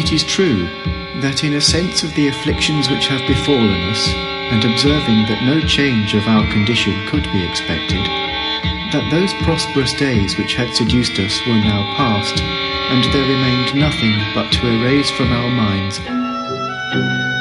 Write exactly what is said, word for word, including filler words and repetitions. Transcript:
it is true that in a sense of the afflictions which have befallen us, and observing that no change of our condition could be expected, that those prosperous days which had seduced us were now past, and there remained nothing but to erase from our minds